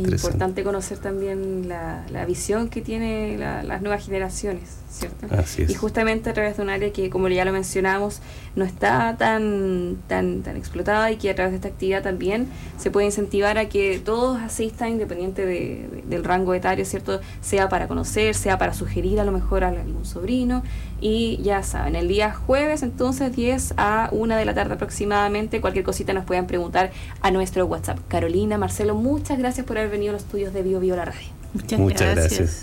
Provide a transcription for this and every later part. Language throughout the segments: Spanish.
importante conocer también la visión que tiene las nuevas generaciones, ¿cierto? Así es. Y justamente a través de un área que, como ya lo mencionamos, no está tan explotada, y que a través de esta actividad también se puede incentivar a que todos asistan, independiente del rango etario, ¿cierto? Sea para conocer, sea para sugerir a lo mejor a algún sobrino. Y ya saben, el día jueves, entonces, 10 a 1 de la tarde aproximadamente, cualquier cosita nos puedan preguntar a nuestro WhatsApp. Carolina, Marcelo, muchas gracias por haber venido a los estudios de Bio la radio. Muchas gracias.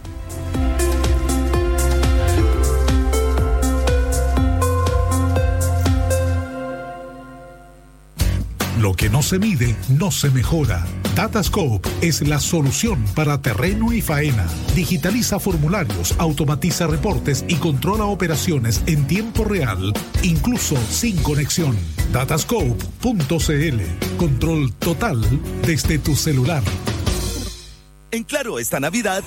Lo que no se mide, no se mejora. Datascope es la solución para terreno y faena. Digitaliza formularios, automatiza reportes y controla operaciones en tiempo real, incluso sin conexión. Datascope.cl. Control total desde tu celular. En Claro, esta Navidad,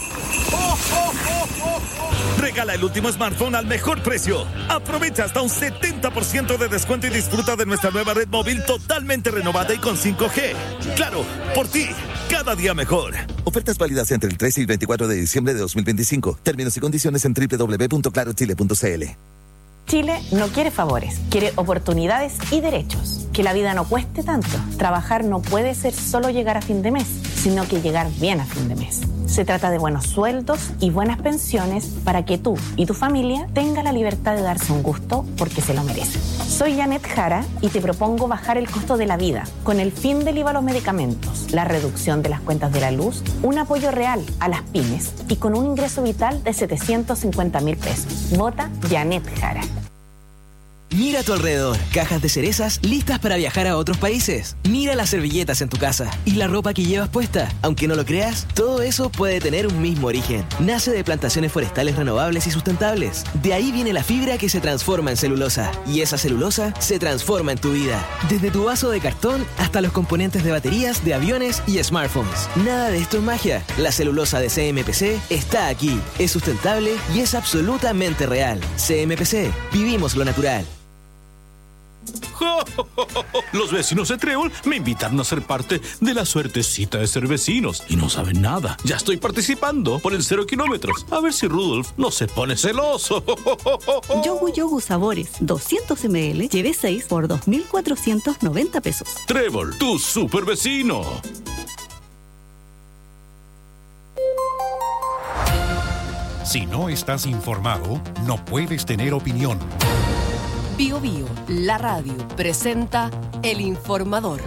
regala el último smartphone al mejor precio. Aprovecha hasta un 70% de descuento y disfruta de nuestra nueva red móvil totalmente renovada y con 5G. Claro, por ti, cada día mejor. Ofertas válidas entre el 13 y el 24 de diciembre de 2025. Términos y condiciones en www.clarochile.cl. Chile no quiere favores, quiere oportunidades y derechos. Que la vida no cueste tanto. Trabajar no puede ser solo llegar a fin de mes, sino que llegar bien a fin de mes. Se trata de buenos sueldos y buenas pensiones para que tú y tu familia tengan la libertad de darse un gusto porque se lo merecen. Soy Janet Jara y te propongo bajar el costo de la vida con el fin del IVA a los medicamentos, la reducción de las cuentas de la luz, un apoyo real a las pymes y con un ingreso vital de 750.000 pesos. Vota Janet Jara. Mira a tu alrededor, cajas de cerezas listas para viajar a otros países. Mira las servilletas en tu casa y la ropa que llevas puesta. Aunque no lo creas, todo eso puede tener un mismo origen. Nace de plantaciones forestales renovables y sustentables. De ahí viene la fibra que se transforma en celulosa. Y esa celulosa se transforma en tu vida. Desde tu vaso de cartón hasta los componentes de baterías, de aviones y smartphones. Nada de esto es magia. La celulosa de CMPC está aquí. Es sustentable y es absolutamente real. CMPC, vivimos lo natural. Los vecinos de Trébol me invitaron a ser parte de la suertecita de ser vecinos y no saben nada. Ya estoy participando por el 0 kilómetros. A ver si Rudolf no se pone celoso. Yogu Sabores, 200 ml, lleve 6 por 2.490 pesos. Trébol, tu super vecino. Si no estás informado, no puedes tener opinión. Bio, la radio, presenta El Informador.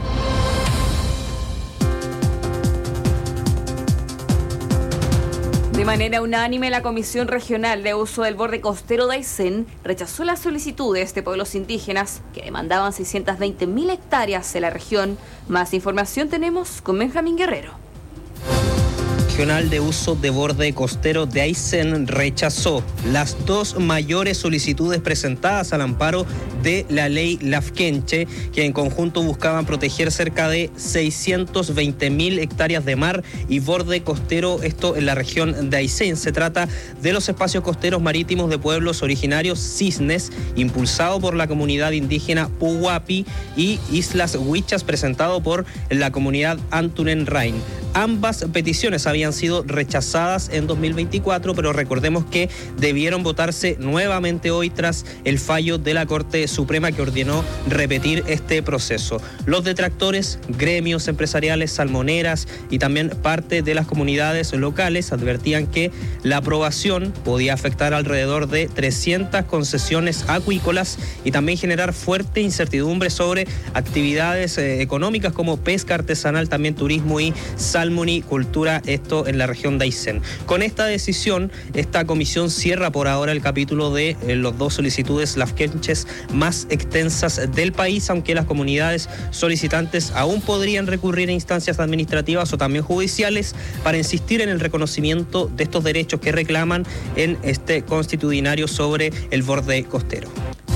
De manera unánime, la Comisión Regional de Uso del Borde Costero de Aysén rechazó las solicitudes de pueblos indígenas que demandaban 620.000 hectáreas en la región. Más información tenemos con Benjamín Guerrero. Regional de Uso de Borde Costero de Aysén rechazó las dos mayores solicitudes presentadas al amparo de la ley Lafkenche, que en conjunto buscaban proteger cerca de 620.000 hectáreas de mar y borde costero, esto en la región de Aysén. Se trata de los espacios costeros marítimos de pueblos originarios Cisnes, impulsado por la comunidad indígena Puhuapi, y Islas Huichas, presentado por la comunidad Antunen Rain. Ambas peticiones habían sido rechazadas en 2024, pero recordemos que debieron votarse nuevamente hoy tras el fallo de la Corte Suprema que ordenó repetir este proceso. Los detractores, gremios empresariales, salmoneras y también parte de las comunidades locales advertían que la aprobación podía afectar alrededor de 300 concesiones acuícolas y también generar fuerte incertidumbre sobre actividades económicas como pesca artesanal, también turismo y salmonicultura, esto en la región de Aysén. Con esta decisión, esta comisión cierra por ahora el capítulo de los dos solicitudes lafkenches más extensas del país, aunque las comunidades solicitantes aún podrían recurrir a instancias administrativas o también judiciales para insistir en el reconocimiento de estos derechos que reclaman en este constitucionario sobre el borde costero.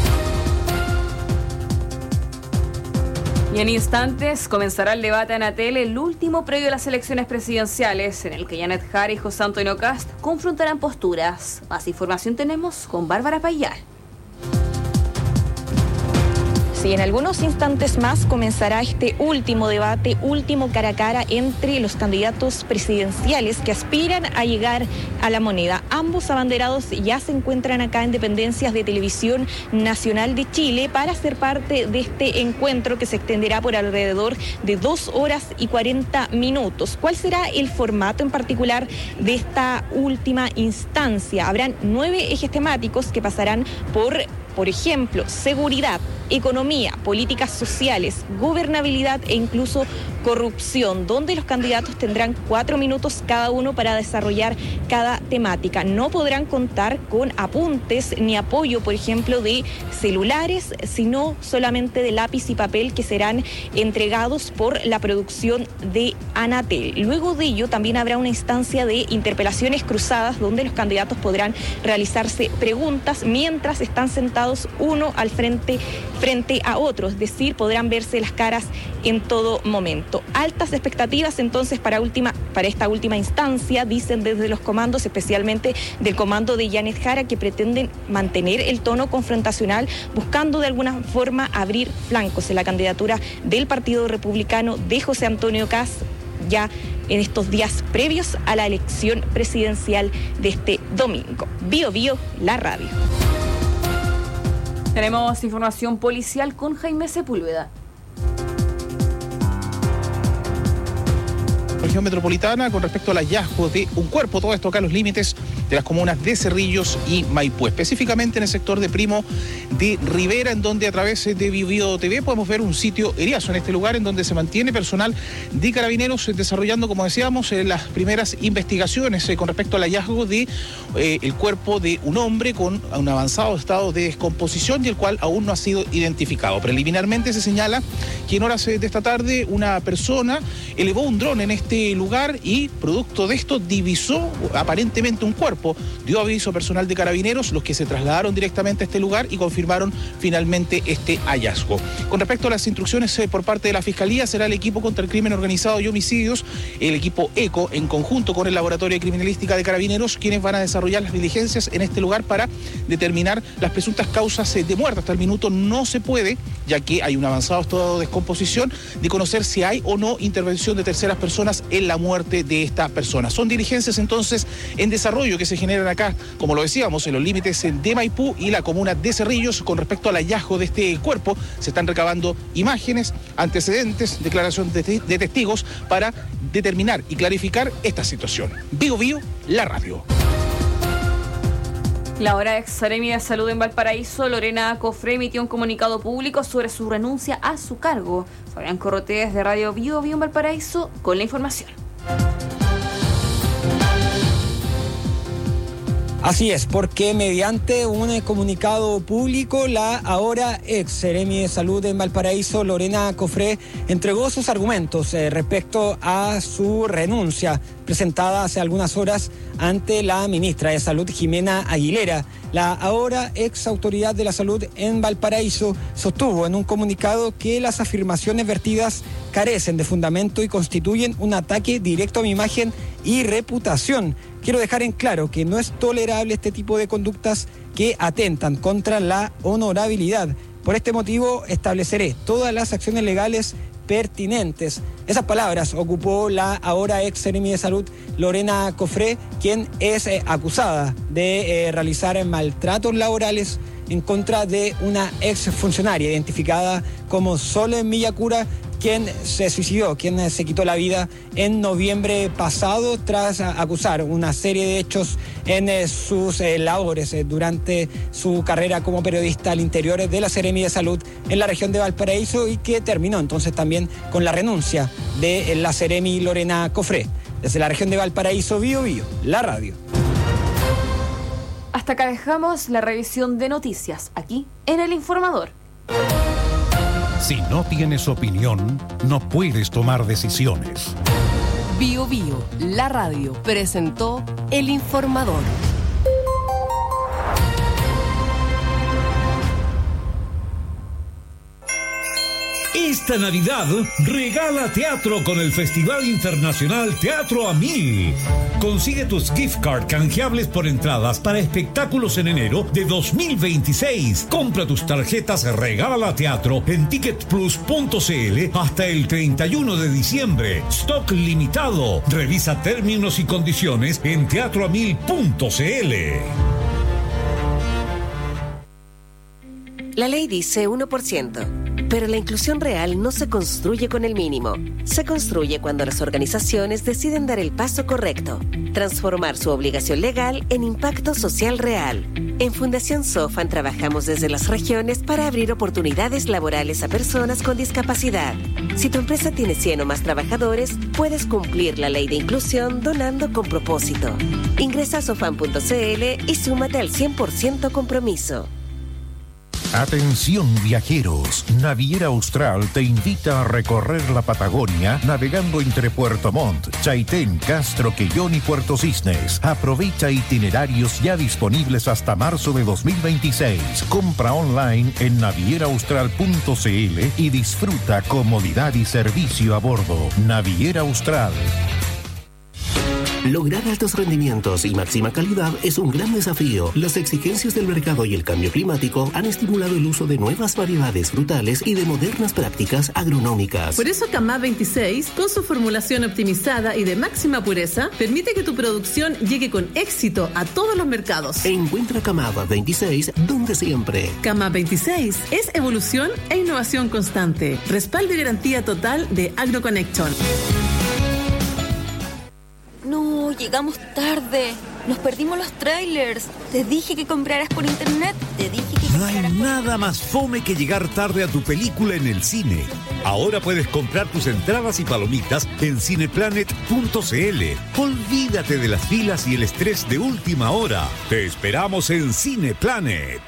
Y en instantes comenzará el debate en Anatel, el último previo a las elecciones presidenciales, en el que Janet Jara y José Antonio Kast confrontarán posturas. Más información tenemos con Bárbara Payal. Sí, en algunos instantes más comenzará este último debate, último cara a cara entre los candidatos presidenciales que aspiran a llegar a la moneda. Ambos abanderados ya se encuentran acá en dependencias de Televisión Nacional de Chile para ser parte de este encuentro que se extenderá por alrededor de 2 horas y 40 minutos. ¿Cuál será el formato en particular de esta última instancia? Habrán 9 ejes temáticos que pasarán por ejemplo, seguridad, economía, políticas sociales, gobernabilidad e incluso corrupción, donde los candidatos tendrán 4 minutos cada uno para desarrollar cada temática. No podrán contar con apuntes ni apoyo, por ejemplo, de celulares, sino solamente de lápiz y papel que serán entregados por la producción de Anatel. Luego de ello también habrá una instancia de interpelaciones cruzadas donde los candidatos podrán realizarse preguntas mientras están sentados uno al frente a otro, es decir, podrán verse las caras en todo momento. Altas expectativas entonces para esta última instancia, dicen desde los comandos, especialmente del comando de Janet Jara, que pretenden mantener el tono confrontacional, buscando de alguna forma abrir flancos en la candidatura del Partido Republicano de José Antonio Kast, ya en estos días previos a la elección presidencial de este domingo. Bio Bio, la radio. Tenemos información policial con Jaime Sepúlveda. Región metropolitana con respecto al hallazgo de un cuerpo, todo esto acá en los límites de las comunas de Cerrillos y Maipú, específicamente en el sector de Primo de Rivera, en donde a través de Bio TV podemos ver un sitio eriazo en este lugar, en donde se mantiene personal de Carabineros desarrollando, como decíamos, las primeras investigaciones con respecto al hallazgo de el cuerpo de un hombre con un avanzado estado de descomposición y el cual aún no ha sido identificado. Preliminarmente se señala que en horas de esta tarde una persona elevó un dron en este lugar y producto de esto divisó aparentemente un cuerpo. Dio aviso personal de Carabineros, los que se trasladaron directamente a este lugar y confirmaron finalmente este hallazgo. Con respecto a las instrucciones por parte de la Fiscalía, será el equipo contra el crimen organizado y homicidios, el equipo ECO, en conjunto con el Laboratorio de Criminalística de Carabineros, quienes van a desarrollar las diligencias en este lugar para determinar las presuntas causas de muerte. Hasta el minuto no se puede, ya que hay un avanzado estado de descomposición, de conocer si hay o no intervención de terceras personas en la muerte de esta persona. Son diligencias entonces en desarrollo que se generan acá, como lo decíamos, en los límites de Maipú y la comuna de Cerrillos. Con respecto al hallazgo de este cuerpo, se están recabando imágenes, antecedentes, declaraciones de testigos para determinar y clarificar esta situación. Bio Bio, la radio. La ahora ex Seremi de Salud en Valparaíso, Lorena Cofré, emitió un comunicado público sobre su renuncia a su cargo. Fabián Corrotea de Radio Bio Bio en Valparaíso con la información. Así es, porque mediante un comunicado público, la ahora ex Seremi de Salud en Valparaíso, Lorena Cofré, entregó sus argumentos respecto a su renuncia presentada hace algunas horas ante la ministra de Salud, Jimena Aguilera. La ahora ex autoridad de la salud en Valparaíso sostuvo en un comunicado que las afirmaciones vertidas carecen de fundamento y constituyen un ataque directo a mi imagen y reputación. Quiero dejar en claro que no es tolerable este tipo de conductas que atentan contra la honorabilidad. Por este motivo estableceré todas las acciones legales pertinentes. Esas palabras ocupó la ahora ex Seremi de Salud, Lorena Cofré, quien es acusada de realizar maltratos laborales en contra de una ex funcionaria identificada como Sole Millacura, quien se suicidó, quien se quitó la vida en noviembre pasado tras acusar una serie de hechos en sus labores durante su carrera como periodista al interior de la Seremi de Salud en la región de Valparaíso, y que terminó entonces también con la renuncia de la Seremi Lorena Cofré. Desde la región de Valparaíso, Bio Bio, la radio. Hasta acá dejamos la revisión de noticias aquí en El Informador. Si no tienes opinión, no puedes tomar decisiones. Bio Bio, la radio, presentó El Informador. Esta Navidad, regala teatro con el Festival Internacional Teatro a 1000. Consigue tus gift card canjeables por entradas para espectáculos en enero de 2026. Compra tus tarjetas Regala Teatro en ticketplus.cl hasta el 31 de diciembre. Stock limitado. Revisa términos y condiciones en teatroamil.cl. La ley dice 1%, pero la inclusión real no se construye con el mínimo. Se construye cuando las organizaciones deciden dar el paso correcto, transformar su obligación legal en impacto social real. En Fundación Sofan trabajamos desde las regiones para abrir oportunidades laborales a personas con discapacidad. Si tu empresa tiene 100 o más trabajadores, puedes cumplir la ley de inclusión donando con propósito. Ingresa a sofan.cl y súmate al 100% compromiso. Atención viajeros, Naviera Austral te invita a recorrer la Patagonia navegando entre Puerto Montt, Chaitén, Castro, Quellón y Puerto Cisnes. Aprovecha itinerarios ya disponibles hasta marzo de 2026. Compra online en navieraaustral.cl y disfruta comodidad y servicio a bordo. Naviera Austral. Lograr altos rendimientos y máxima calidad es un gran desafío. Las exigencias del mercado y el cambio climático han estimulado el uso de nuevas variedades frutales y de modernas prácticas agronómicas. Por eso Camá 26, con su formulación optimizada y de máxima pureza, permite que tu producción llegue con éxito a todos los mercados. Encuentra Camá 26 donde siempre. Camá 26 es evolución e innovación constante. Respaldo y garantía total de AgroConnection. No, llegamos tarde. Nos perdimos los trailers. Te dije que compraras por internet. No hay nada más fome que llegar tarde a tu película en el cine. Ahora puedes comprar tus entradas y palomitas en cineplanet.cl. Olvídate de las filas y el estrés de última hora. Te esperamos en Cineplanet.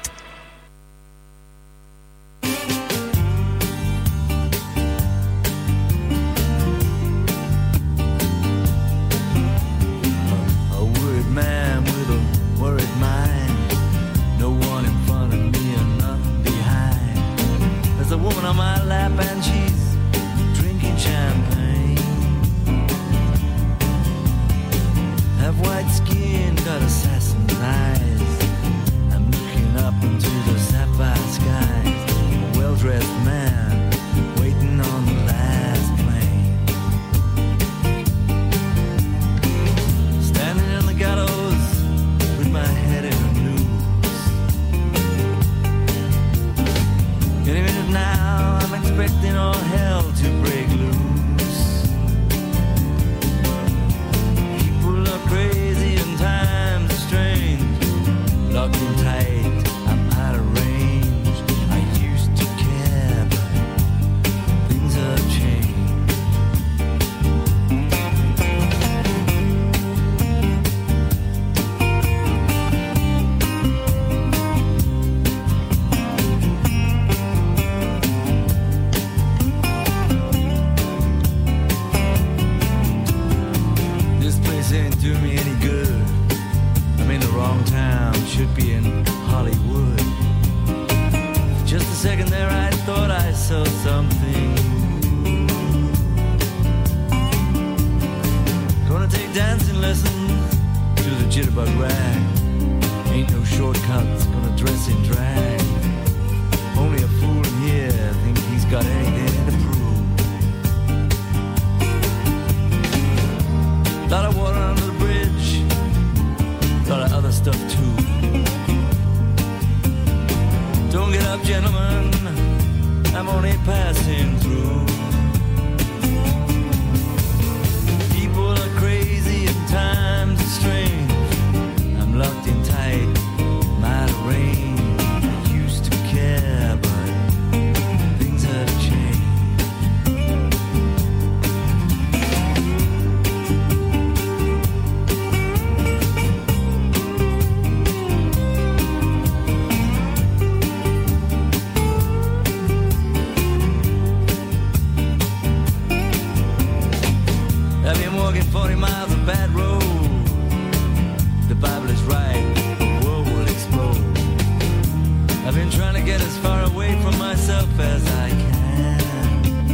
I've been trying to get as far away from myself as I can.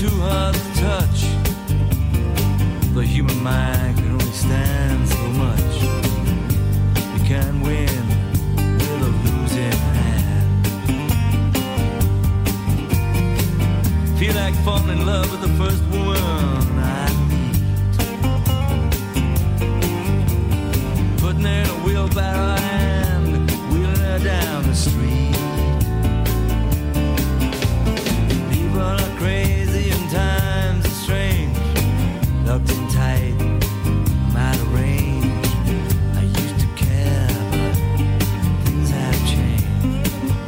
too hard to touch. The human mind can only stand so much. You can't win with a losing hand. Feel like falling in love with the first woman I meet. Putting her in a wheelbarrow and wheeling her down the street. People are crazy and times are strange. Locked in tight, I'm out of range. I used to care, but things have changed.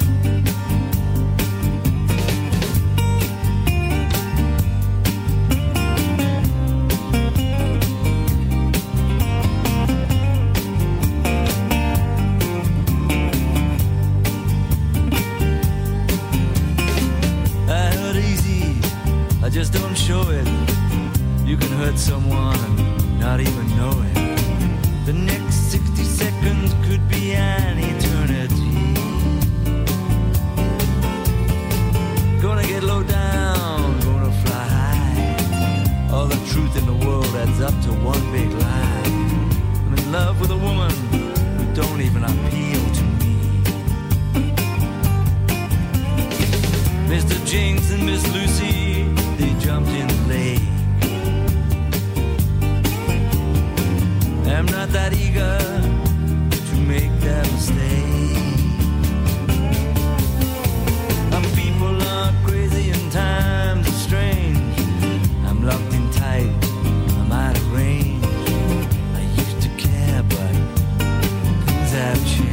I heard easy, I just don't show it. You can hurt someone and not even know it. The next 60 seconds could be an eternity. Gonna get low down, gonna fly high. All the truth in the world adds up to one big lie. I'm in love with a woman who don't even appeal to me. Mr. Jinx and Miss Lucy, they jumped in the lake. I'm not that eager to make that mistake. People are crazy and times are strange. I'm locked in tight, I'm out of range. I used to care, but things have changed.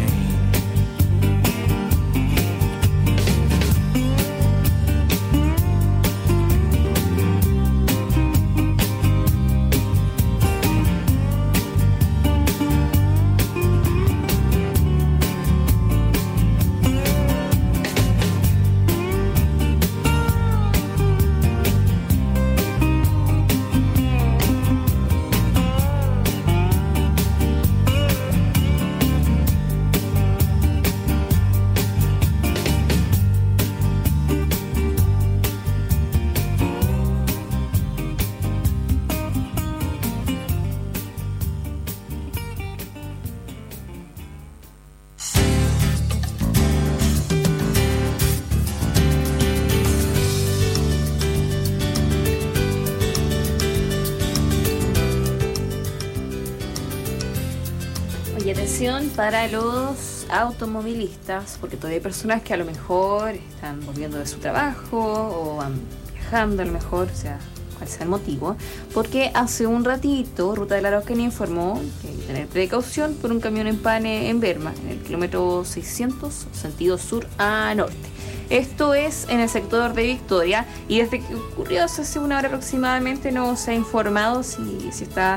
Para los automovilistas, porque todavía hay personas que a lo mejor están volviendo de su trabajo o van viajando, a lo mejor, o sea, cual sea el motivo, porque hace un ratito Ruta de la Araucanía informó que hay que tener precaución por un camión en pane en Berma, en el kilómetro 600, sentido sur a norte. Esto es en el sector de Victoria, y desde que ocurrió hace una hora aproximadamente no se ha informado si está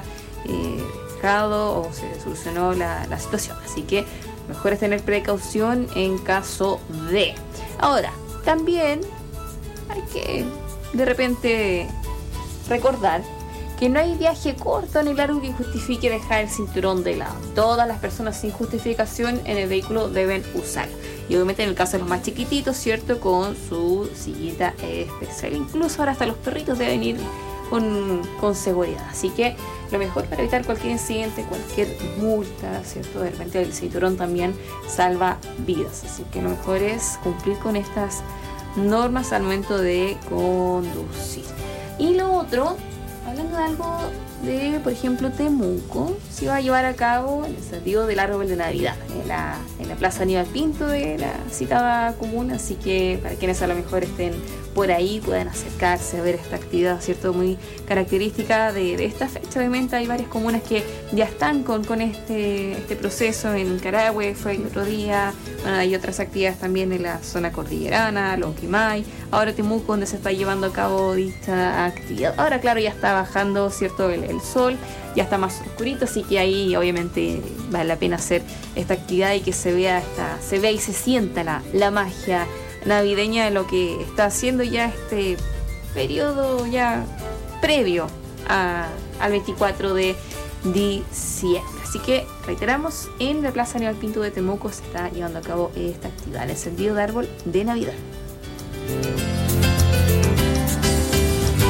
o se solucionó la situación, así que mejor es tener precaución en caso de. Ahora, también hay que de repente recordar que no hay viaje corto ni largo que justifique dejar el cinturón de lado. Todas las personas sin justificación en el vehículo deben usarlo, y obviamente en el caso de los más chiquititos, cierto, con su sillita especial. Incluso ahora hasta los perritos deben ir con seguridad, así que lo mejor para evitar cualquier incidente, cualquier multa, ¿cierto? De repente el cinturón también salva vidas, así que lo mejor es cumplir con estas normas al momento de conducir. Y lo otro, hablando de algo de, por ejemplo, Temuco, se va a llevar a cabo el encendido del árbol de Navidad en la Plaza Aníbal Pinto de la citada comuna, así que para quienes a lo mejor estén por ahí puedan acercarse a ver esta actividad, ¿cierto? Muy característica de esta fecha. Obviamente hay varias comunas que ya están con este proceso. En Carahue fue el otro día, bueno, hay otras actividades también en la zona cordillerana, Lonquimay, ahora Temuco, donde se está llevando a cabo dicha actividad. Ahora claro, ya está bajando, ¿cierto? El sol, ya está más oscurito, así que ahí obviamente vale la pena hacer esta actividad y que se vea y se sienta la magia navideña de lo que está haciendo ya este periodo ya previo al 24 de diciembre. Así que reiteramos, en la Plaza Aníbal Pinto de Temuco se está llevando a cabo esta actividad, el encendido de árbol de Navidad.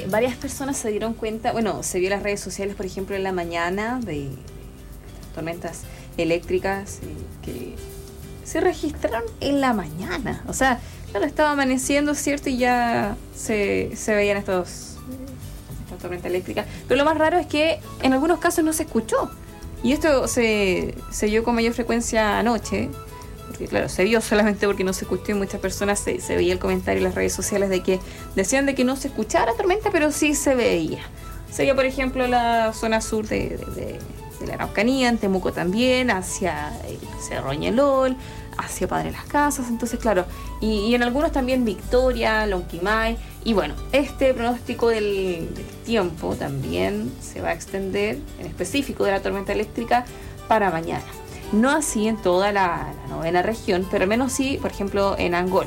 varias personas se dieron cuenta, bueno, se vio en las redes sociales, por ejemplo, en la mañana de tormentas eléctricas que se registraron en la mañana. O sea, claro, estaba amaneciendo, ¿cierto? Y ya se veían esta tormenta eléctrica. Pero lo más raro es que en algunos casos no se escuchó. Y esto se vio con mayor frecuencia anoche. Porque claro, se vio solamente porque no se escuchó y muchas personas se veía el comentario en las redes sociales de que decían de que no se escuchaba la tormenta, pero sí se veía. Se veía, por ejemplo, la zona sur de la Araucanía, en Temuco también, hacia Cerro Ñelol, hacia Padre Las Casas. Entonces, claro, y en algunos también Victoria, Lonquimay. Y bueno, este pronóstico del tiempo también se va a extender, en específico de la tormenta eléctrica, para mañana. No así en toda la novena región, pero al menos sí, por ejemplo, en Angol,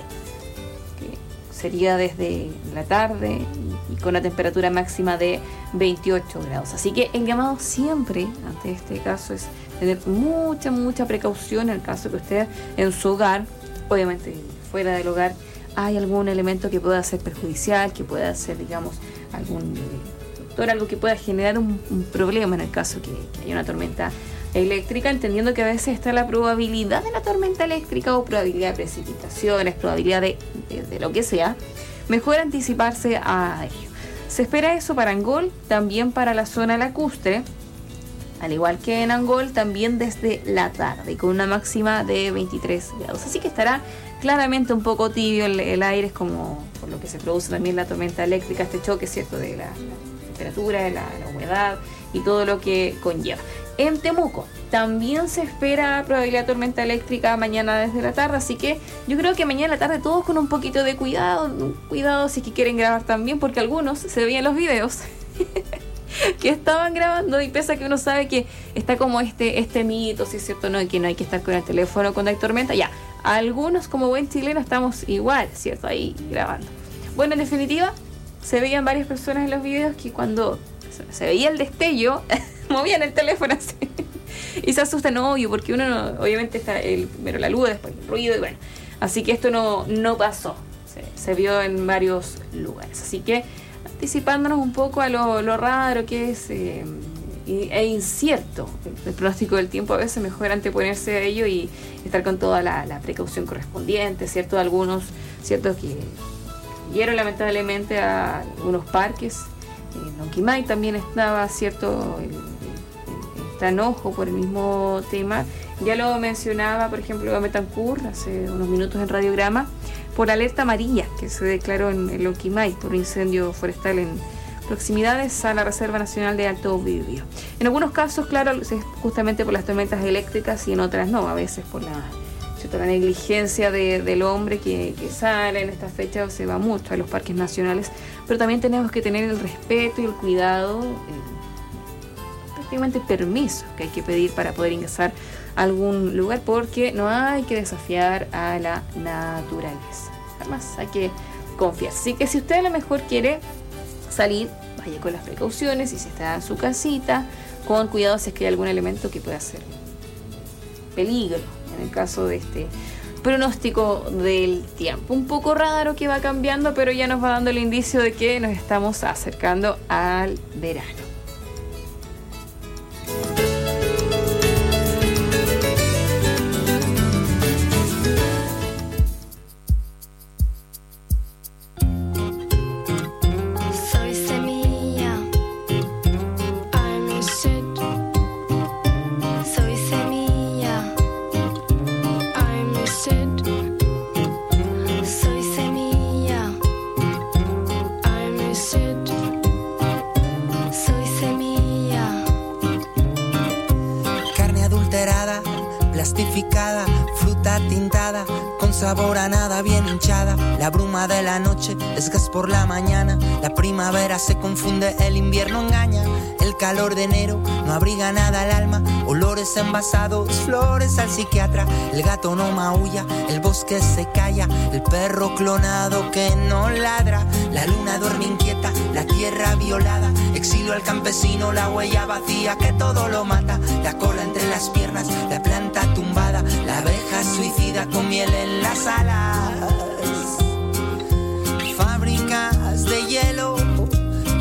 que sería desde la tarde y con una temperatura máxima de 28 grados. Así que el llamado siempre ante este caso es tener mucha precaución en el caso que usted en su hogar, obviamente fuera del hogar, hay algún elemento que pueda ser perjudicial, que pueda ser, digamos, algún disruptor, algo que pueda generar un problema en el caso que haya una tormenta eléctrica, entendiendo que a veces está la probabilidad de la tormenta eléctrica o probabilidad de precipitaciones, probabilidad de lo que sea. Mejor anticiparse a ello. Se espera eso para Angol, también para la zona lacustre, al igual que en Angol, también desde la tarde, con una máxima de 23 grados. Así que estará claramente un poco tibio el aire, es como por lo que se produce también la tormenta eléctrica, este choque, ¿cierto?, de la temperatura, de la humedad y todo lo que conlleva. En Temuco también se espera probabilidad de tormenta eléctrica mañana desde la tarde, así que yo creo que mañana en la tarde todos con un poquito de cuidado si es que quieren grabar también, porque algunos se veían los videos que estaban grabando, y pese a que uno sabe que está como este mito, si es cierto, no, que no hay que estar con el teléfono cuando hay tormenta, ya, algunos como buen chileno estamos igual, cierto, ahí grabando. Bueno, en definitiva, se veían varias personas en los videos que cuando se veía el destello movían el teléfono así y se asustan, obvio, porque uno no, obviamente está primero la luz, después el ruido, y bueno, así que esto no pasó, se vio en varios lugares. Así que anticipándonos un poco a lo raro que es e incierto el pronóstico del tiempo, a veces mejor anteponerse a ello y estar con toda la precaución correspondiente, ¿cierto? Algunos, ¿cierto?, que vieron lamentablemente a algunos parques. En Lonquimay también estaba, ¿cierto?, está enojo por el mismo tema. Ya lo mencionaba, por ejemplo, Betancur hace unos minutos en Radiograma, por alerta amarilla que se declaró en Lonquimay por un incendio forestal en proximidades a la Reserva Nacional de Alto Biobío. En algunos casos, claro, es justamente por las tormentas eléctricas y en otras no, a veces por la negligencia del hombre que sale en esta fecha o se va mucho a los parques nacionales, pero también tenemos que tener el respeto y el cuidado, prácticamente permiso que hay que pedir para poder ingresar a algún lugar, porque no hay que desafiar a la naturaleza, además hay que confiar. Así que si usted a lo mejor quiere salir, vaya con las precauciones, y si está en su casita, con cuidado si es que hay algún elemento que pueda ser peligro en el caso de este pronóstico del tiempo. Un poco raro que va cambiando, pero ya nos va dando el indicio de que nos estamos acercando al verano. plastificada, fruta tintada, con sabor a nada, bien hinchada. La bruma de la noche es gas por la mañana. La primavera se confunde, el invierno engaña. El calor de enero no abriga nada al alma. Olores envasados, flores al psiquiatra. El gato no maulla, el bosque se calla. El perro clonado que no ladra. La luna duerme inquieta, la tierra violada. Exilio al campesino, la huella vacía que todo lo mata. La cola entre las piernas, la planta tumbada. La abeja suicida con miel en las alas. Fábricas de hielo,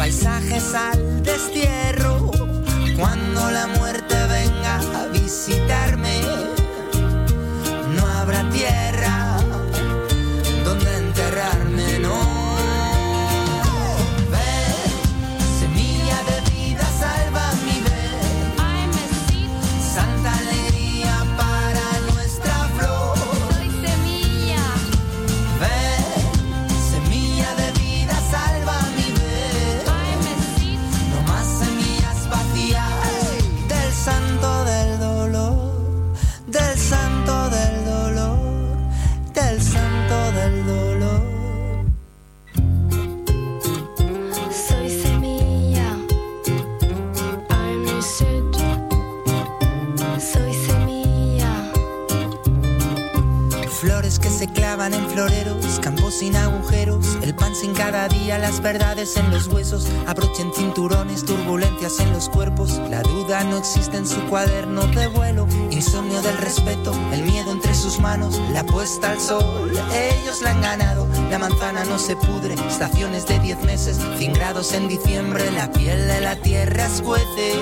Estaban en floreros, campos sin agujeros, el pan sin cada día, las verdades en los huesos, abrochen cinturones, turbulencias en los cuerpos, la duda no existe en su cuaderno de vuelo, insomnio del respeto, el miedo entre sus manos, la puesta al sol, ellos la han ganado, la manzana no se pudre, estaciones de 10 meses, 100 grados en diciembre, la piel de la tierra escuece,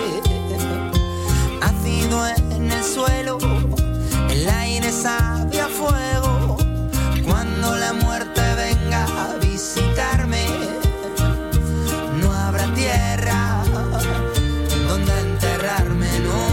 ácido en el suelo, el aire sabe a fuego, cuando la muerte venga a visitarme, no habrá tierra donde enterrarme, no.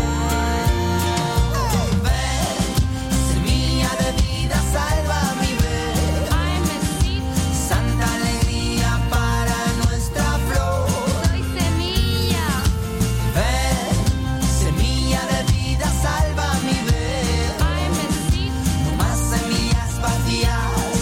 Ven, semilla de vida, salva mi ver, santa alegría para nuestra flor. Soy semilla. Ven, semilla de vida, salva mi ver, no más semillas vacías.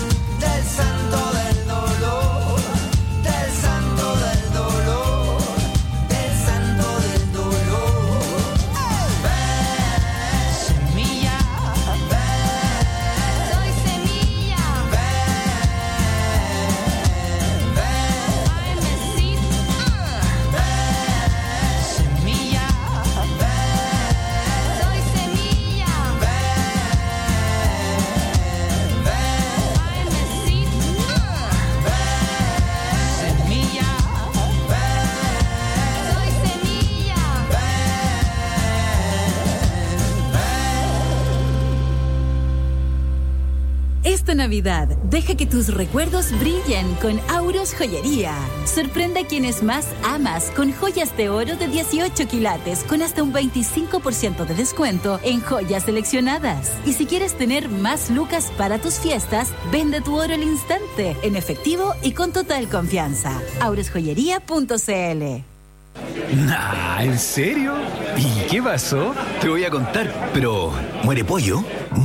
Esta Navidad, deja que tus recuerdos brillen con Auros Joyería. Sorprende a quienes más amas con joyas de oro de 18 quilates con hasta un 25% de descuento en joyas seleccionadas. Y si quieres tener más lucas para tus fiestas, vende tu oro al instante, en efectivo y con total confianza. aurosjoyería.cl. Nah, ¿en serio? ¿Y qué pasó? Te voy a contar, pero ¿muere pollo?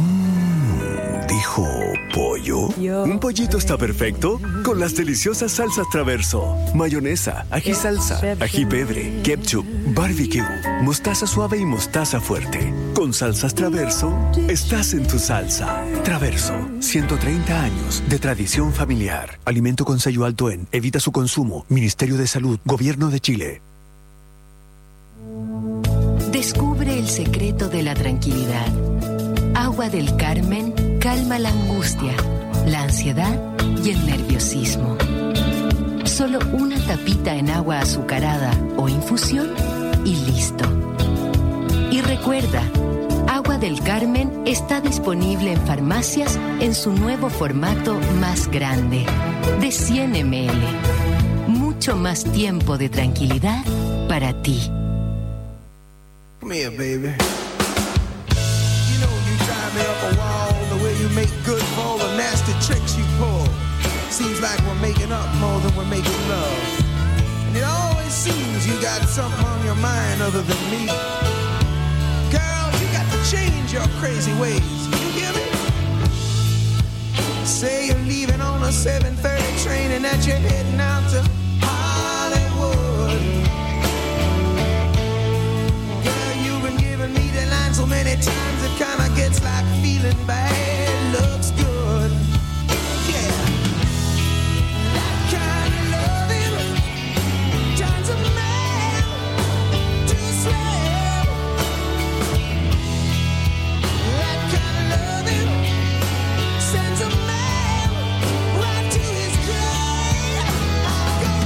¿Dijo pollo? Un pollito está perfecto con las deliciosas salsas Traverso. Mayonesa, ají salsa, ají pebre, ketchup, barbecue, mostaza suave y mostaza fuerte. Con salsas Traverso, estás en tu salsa. Traverso, 130 años de tradición familiar. Alimento con sello alto en. Evita su consumo. Ministerio de Salud, Gobierno de Chile. Descubre el secreto de la tranquilidad. Agua del Carmen calma la angustia, la ansiedad y el nerviosismo. Solo una tapita en agua azucarada o infusión y listo. Y recuerda, Agua del Carmen está disponible en farmacias en su nuevo formato más grande, de 100 ml. Mucho más tiempo de tranquilidad para ti. Come here, baby. You know you drive me up a wall the way you make good for all the nasty tricks you pull. Seems like we're making up more than we're making love. And it always seems you got something on your mind other than me. Girl, you got to change your crazy ways. You hear me? Say you're leaving on a 7:30 train and that you're heading out to Hollywood. So many times it kinda gets like feeling bad looks good. Yeah, that kind of loving turns a man to a slave. That kind of loving sends a man right to his grave. I'm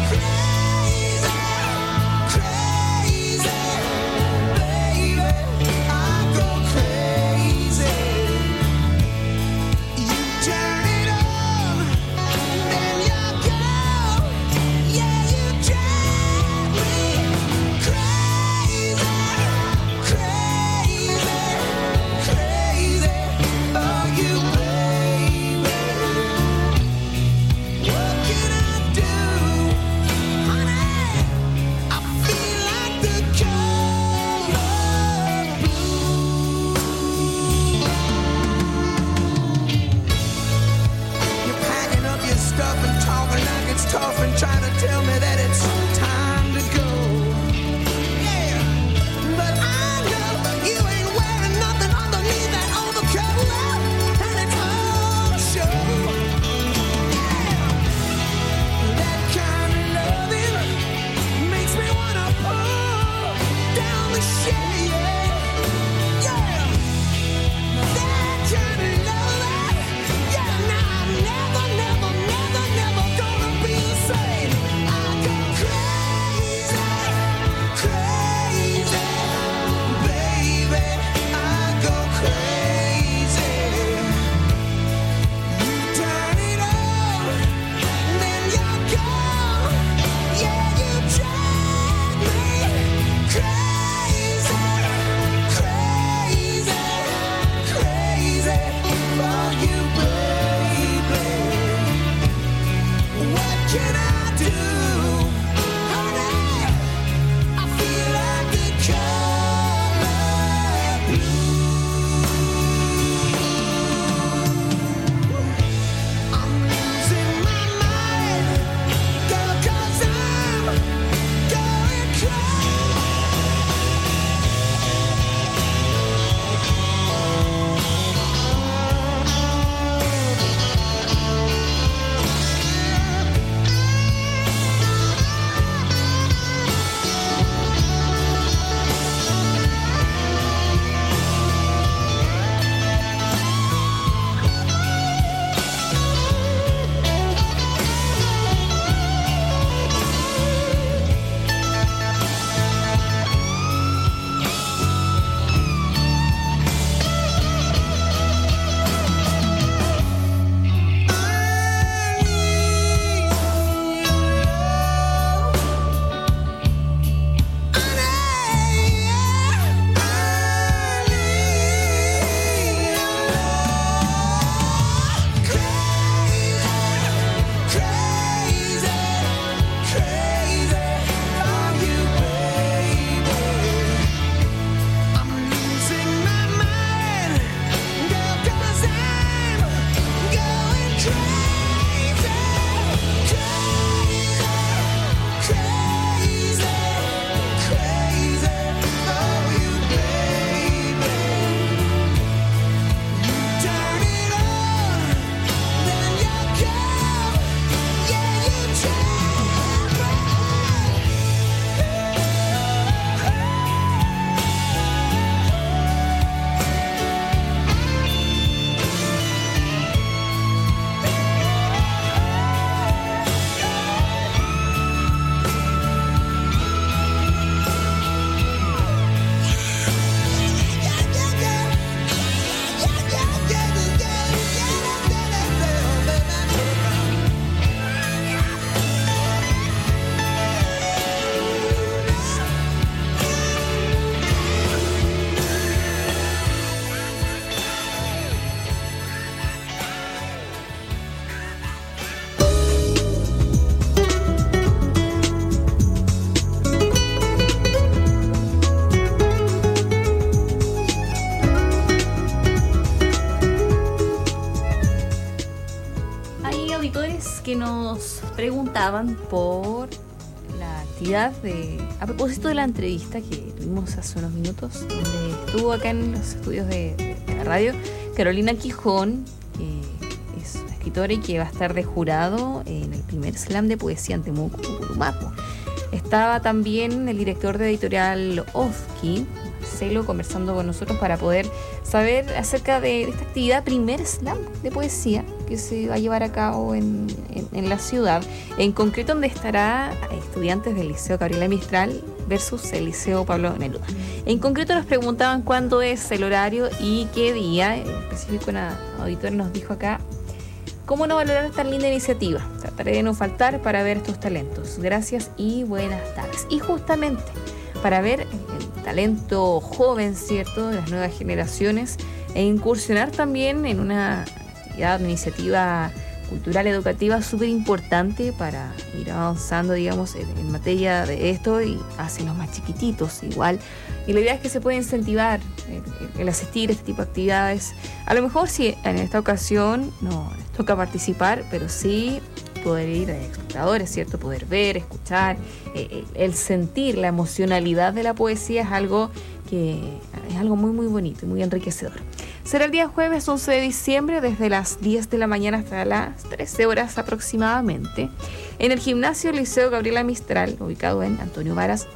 preguntaban por la actividad a propósito de la entrevista que tuvimos hace unos minutos, donde estuvo acá en los estudios de la radio Carolina Quijón, que es una escritora y que va a estar de jurado en el primer slam de poesía en Temuco, Purumapo. Estaba también el director de editorial Ofki, Marcelo, conversando con nosotros para poder saber acerca de esta actividad, primer slam de poesía que se va a llevar a cabo en la ciudad, en concreto donde estará estudiantes del Liceo Gabriela Mistral versus el Liceo Pablo Neruda. En concreto nos preguntaban cuándo es el horario y qué día. En específico, una auditora nos dijo acá: ¿cómo no valorar tan linda iniciativa? Trataré de no faltar para ver estos talentos. Gracias y buenas tardes. Y justamente para ver el talento joven, ¿cierto?, de las nuevas generaciones, e incursionar también en una actividad, una iniciativa cultural educativa súper importante para ir avanzando, digamos, en materia de esto y hacia los más chiquititos igual. Y la idea es que se puede incentivar el asistir a este tipo de actividades. A lo mejor si en esta ocasión no les toca participar, pero sí poder ir a espectadores, ¿cierto? Poder ver, escuchar, el sentir, la emocionalidad de la poesía es algo que es algo muy muy bonito y muy enriquecedor. Será el día jueves 11 de diciembre desde las 10 de la mañana hasta las 13 horas aproximadamente en el gimnasio Liceo Gabriela Mistral, ubicado en Antonio Varas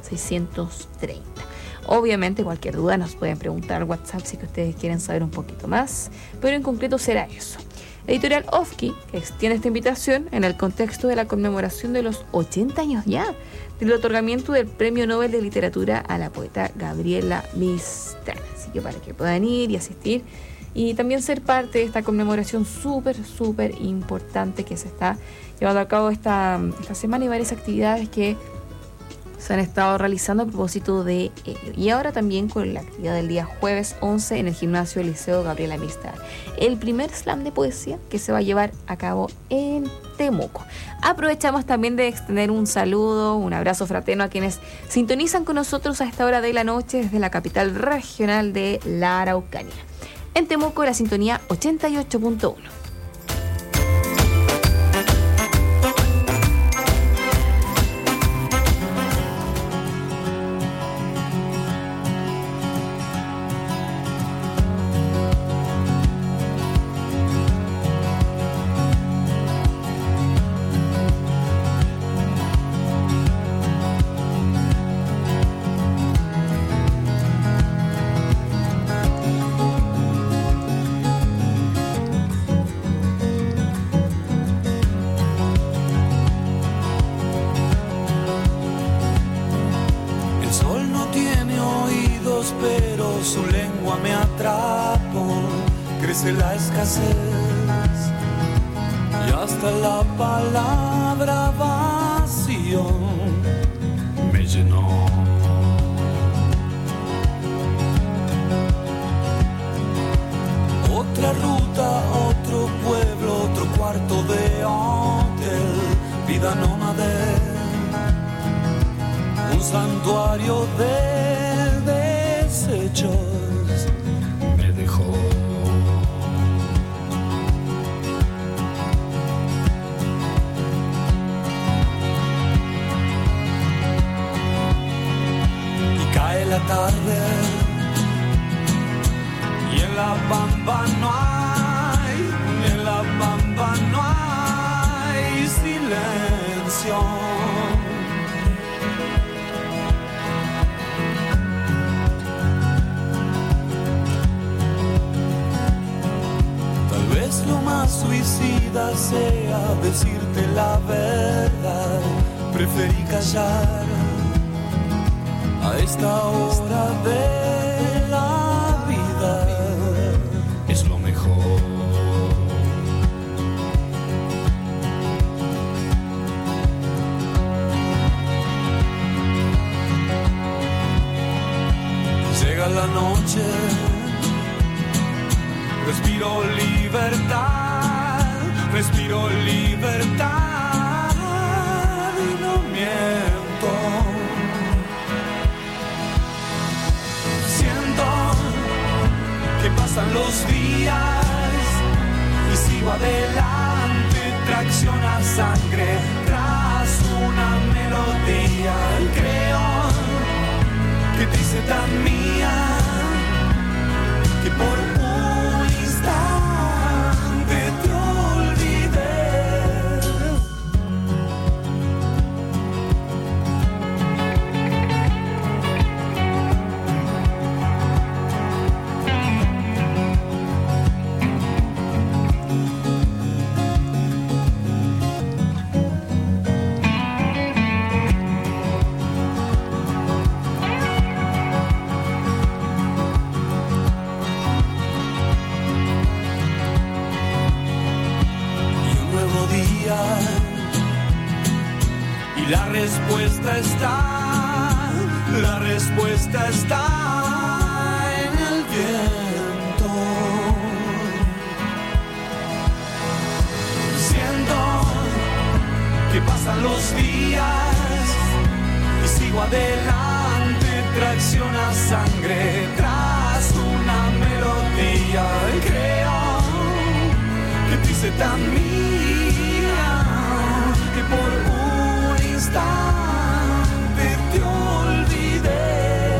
630. Obviamente cualquier duda nos pueden preguntar al WhatsApp si que ustedes quieren saber un poquito más, pero en concreto será eso. Editorial Ofki, que extiende esta invitación en el contexto de la conmemoración de los 80 años ya del otorgamiento del Premio Nobel de Literatura a la poeta Gabriela Mistral. Así que para que puedan ir y asistir y también ser parte de esta conmemoración súper importante que se está llevando a cabo esta semana, y varias actividades que se han estado realizando a propósito de ello. Y ahora también con la actividad del día jueves 11 en el gimnasio del Liceo Gabriela Mistral, el primer slam de poesía que se va a llevar a cabo en Temuco. Aprovechamos también de extender un saludo, un abrazo fraterno a quienes sintonizan con nosotros a esta hora de la noche desde la capital regional de la Araucanía. En Temuco, la sintonía 88.1. Y hasta la palabra vacío me llenó. Otra ruta, otro pueblo, otro cuarto de hotel, vida nómade, un santuario de desechos me dejó. La tarde y en la Bamba no hay, en la Bamba no hay silencio. Tal vez lo más suicida sea decirte la verdad, preferí callar. A esta hora de la vida es lo mejor. Llega la noche, respiro libertad y no miento. Que pasan los días y sigo adelante, tracción a sangre. melodía, creo que te hice tan mía que por un instante te olvidé. Y la respuesta está en el viento. Siento que pasan los días y sigo adelante, tracciona sangre tras una melodía. Creo que te hice tan mía que por un instante te olvidé.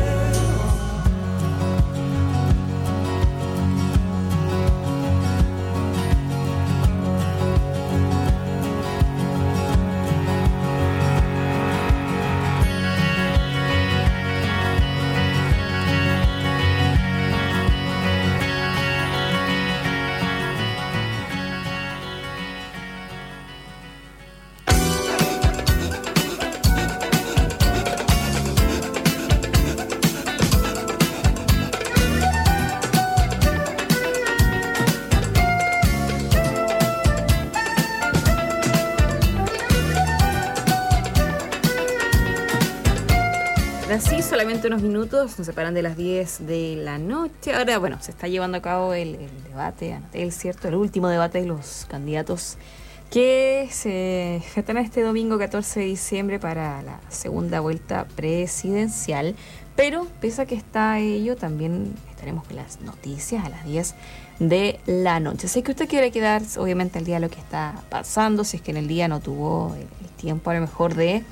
Así, solamente unos minutos nos separan de las 10 de la noche. Ahora, bueno, se está llevando a cabo el debate, Anatel, ¿cierto? El último debate de los candidatos que se efectúan este domingo 14 de diciembre para la segunda vuelta presidencial. Pero, pese a que está ello, también estaremos con las noticias a las 10 de la noche. Sé que usted quiere quedar, obviamente, al día de lo que está pasando, si es que en el día no tuvo el tiempo a lo mejor de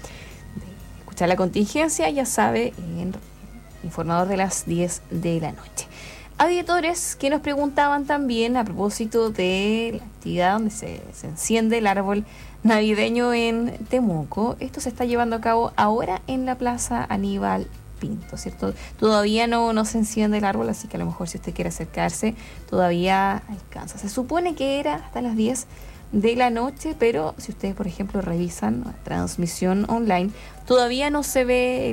la contingencia, ya sabe, en Informador de las 10 de la noche. Auditores que nos preguntaban también a propósito de la actividad donde se enciende el árbol navideño en Temuco. Esto se está llevando a cabo ahora en la Plaza Aníbal Pinto, ¿cierto? Todavía no se enciende el árbol, así que a lo mejor si usted quiere acercarse, todavía alcanza. Se supone que era hasta las 10 de la noche, pero si ustedes, por ejemplo, revisan la transmisión online, todavía no se ve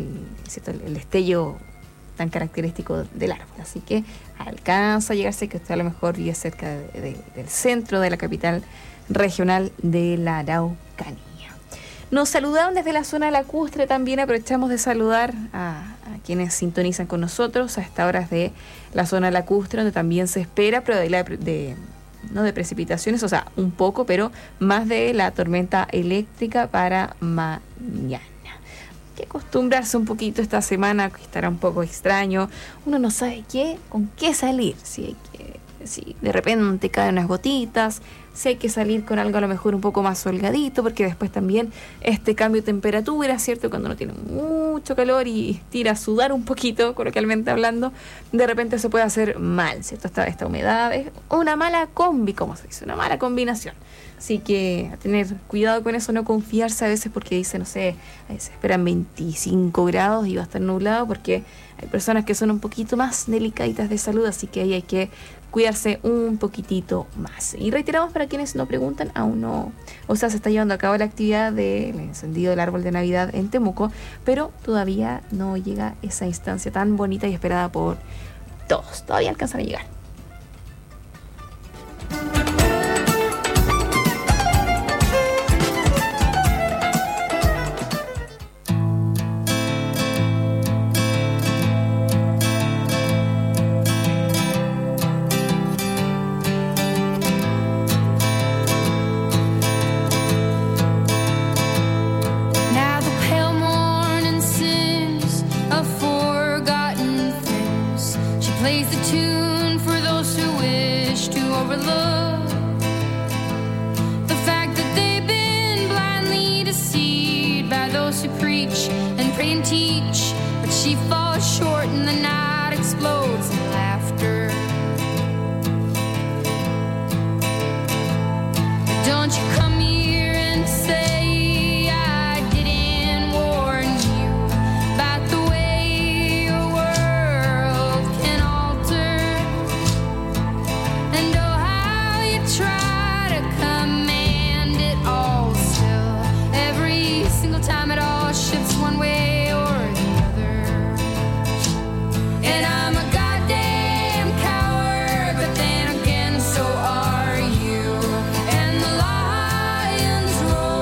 el destello tan característico del árbol. Así que alcanza a llegarse, que usted a lo mejor vive cerca del centro de la capital regional de la Araucanía. Nos saludaron desde la zona lacustre también. Aprovechamos de saludar a quienes sintonizan con nosotros a estas horas de la zona lacustre, donde también se espera no de precipitaciones, o sea, un poco, pero más de la tormenta eléctrica para mañana. Hay que acostumbrarse un poquito esta semana, que estará un poco extraño. Uno no sabe con qué salir. Si de repente caen unas gotitas, si hay que salir con algo a lo mejor un poco más holgadito, porque después también este cambio de temperatura, ¿cierto? Cuando uno tiene mucho calor y tira a sudar un poquito, coloquialmente hablando, de repente se puede hacer mal, ¿cierto? Esta humedad es una mala combi, como se dice, una mala combinación. Así que a tener cuidado con eso, no confiarse a veces porque dice, no sé, se esperan 25 grados y va a estar nublado, porque hay personas que son un poquito más delicaditas de salud, así que ahí hay que cuidarse un poquitito más. Y reiteramos para quienes no preguntan, aún no, o sea, se está llevando a cabo la actividad del encendido del árbol de Navidad en Temuco, pero todavía no llega esa instancia tan bonita y esperada por todos. Todavía alcanzan a llegar. The fact that they've been blindly deceived by those preach and pray and teach, but she falls short and the night explodes in laughter. Don't you come here and say I didn't warn you about the way your world can alter, and oh how you try to command it all still. Every single time it all shifts one way or the other, and I'm a goddamn coward, but then again so are you. And the lions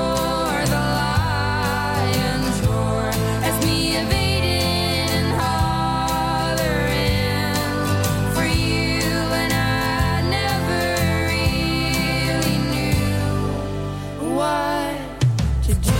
roar as me evading and hollering for you, and I never really knew what to do.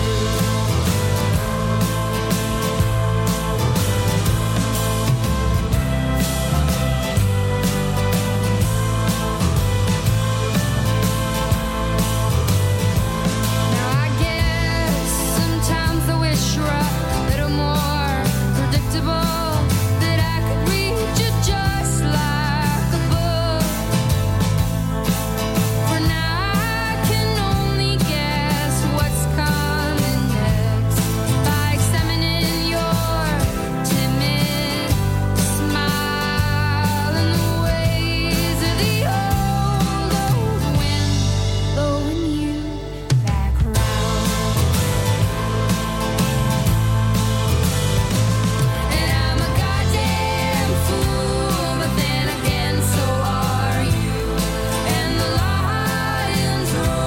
Now I guess sometimes I wish you were a little more predictable, that I could read you just like a book. For now I can only guess what's coming next by examining your timid smile and the ways of the old wind blowing you back round. And I'm a goddamn fool, but then again so are you. And the lions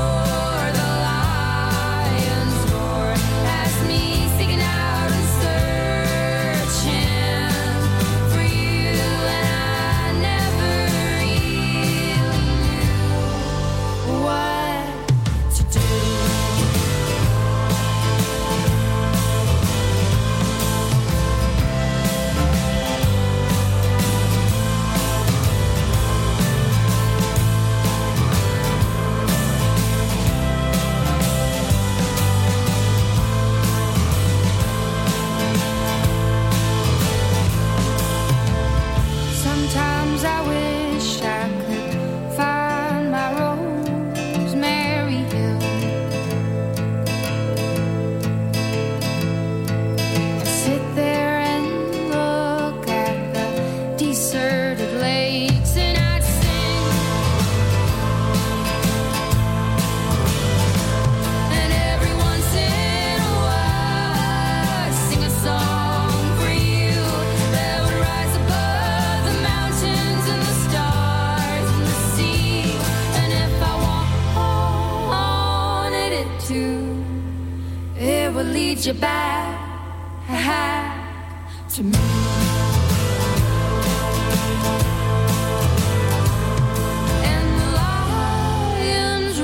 roar past me, seeking out and searching for you, and I never really knew what to do. Sometimes I wish I could find my Rosemary Hill and sit there and look at the deserted lakes, and I'd sing, and every once in a while I'd sing a song for you that would rise above the mountains and the stars and the sea. And if I wanted it to, it would lead you back to me. And the lions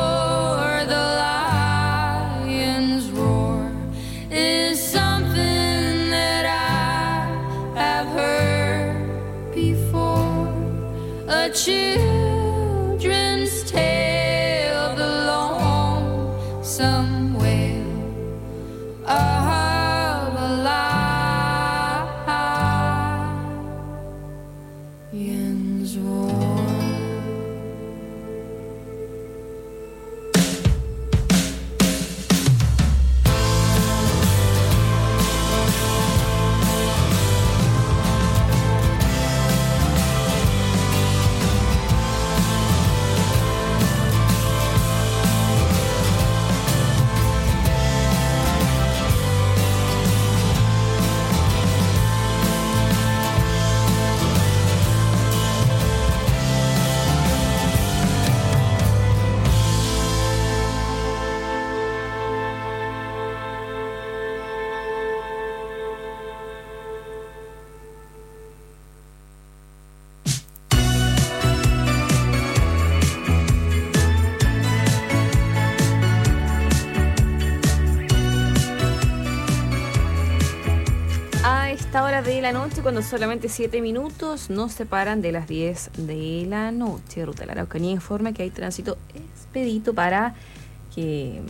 roar is something that I have heard before. A children's tale, the lonesome wail of a lion's roar. esta hora de la noche, cuando solamente 7 minutos nos separan de las 10 de la noche. Ruta de la Araucanía informa que hay tránsito expedito para que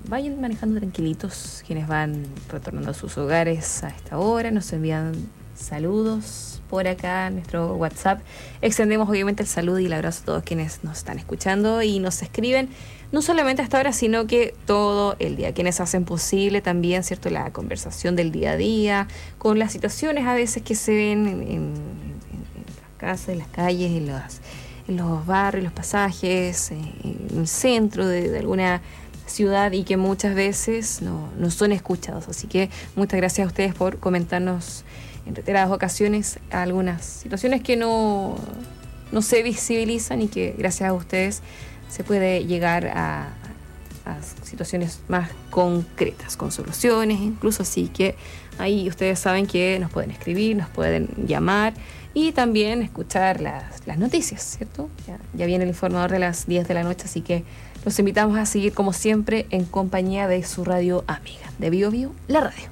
vayan manejando tranquilitos. Quienes van retornando a sus hogares a esta hora, nos envían saludos por acá en nuestro WhatsApp. Extendemos obviamente el saludo y el abrazo a todos quienes nos están escuchando y nos escriben, no solamente hasta ahora, sino que todo el día. Quienes hacen posible también, ¿cierto?, la conversación del día a día, con las situaciones a veces que se ven en las casas, en las calles, en los barrios, los pasajes, en el centro de alguna ciudad y que muchas veces no son escuchados. Así que muchas gracias a ustedes por comentarnos en reiteradas ocasiones algunas situaciones que no se visibilizan y que gracias a ustedes se puede llegar a situaciones más concretas, con soluciones incluso. Así que ahí ustedes saben que nos pueden escribir, nos pueden llamar y también escuchar las noticias, ¿cierto? Ya viene el informador de las 10 de la noche, así que los invitamos a seguir como siempre en compañía de su radio amiga, de Bio Bio, la radio.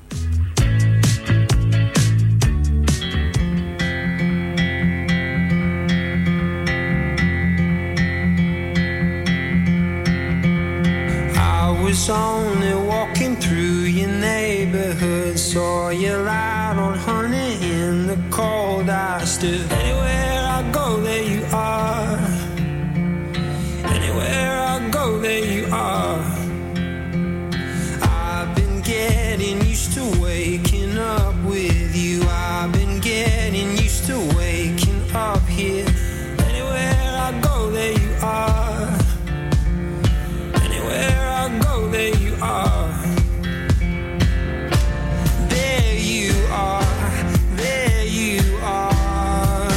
I was only walking through your neighborhood, saw you out on honey in the cold. I stood anywhere I go, there you are. Anywhere I go, there you are. I've been getting used to waking up with you. I've been getting used to waking up here. Anywhere I go, there you are. Anywhere I go, there you are. There you are. There you are.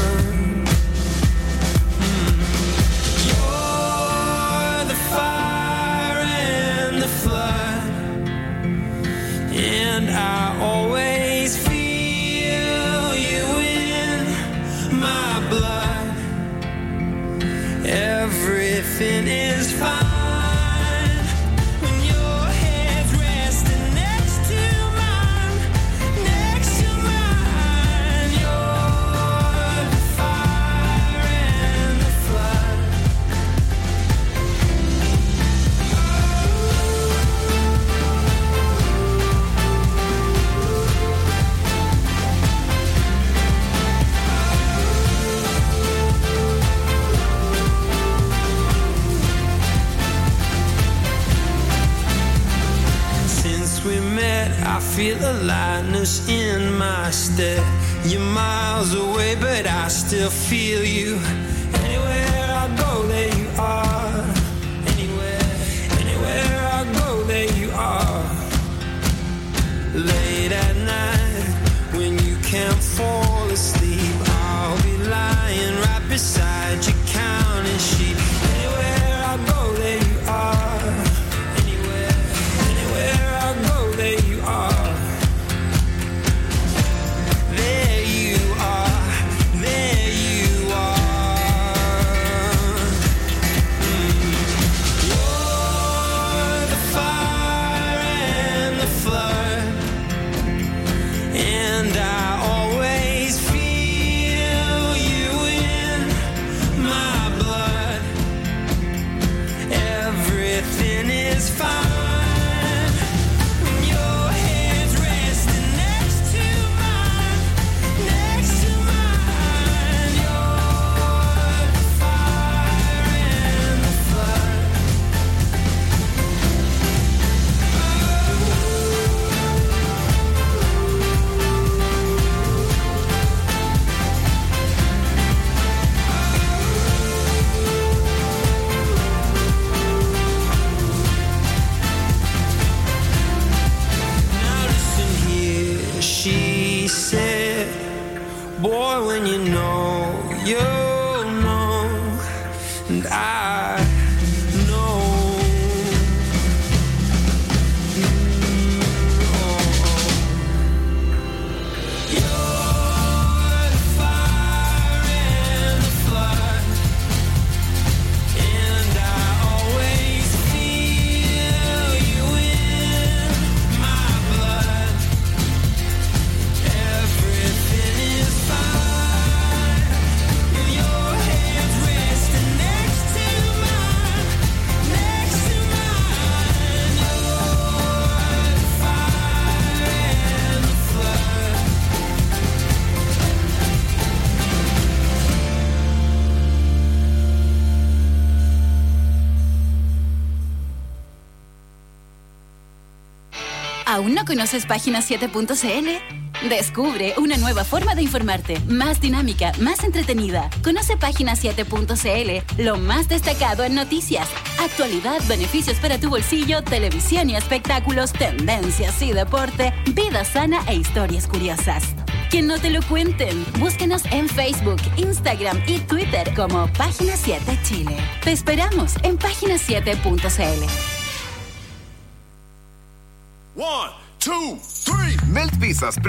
You're the fire and the flood, and I always feel you in my blood. Everything is fine. I feel a lightness in my step. You're miles away, but I still feel you. Anywhere I go, there you are. Anywhere I go, there you are. Late at night, when you can't fall asleep, I'll be lying right beside you, counting sheep. Anywhere I go, there you are. Anywhere I go, there you are. There you are. There you are. You're the fire and the flood, and I always feel you in my blood. Everything is fine. She said, boy, when you know, and I know. You're the fire and the flood, and I always feel you in my blood. Everything is fine. Your head's resting next to mine. ¿Aún no conoces Página7.cl? Descubre una nueva forma de informarte, más dinámica, más entretenida. Conoce Página7.cl, lo más destacado en noticias, actualidad, beneficios para tu bolsillo, televisión y espectáculos, tendencias y deporte, vida sana e historias curiosas. Que no te lo cuenten. Búsquenos en Facebook, Instagram y Twitter como Página 7 Chile. Te esperamos en Página7.cl. 1, 2, 3. Melt Pizzas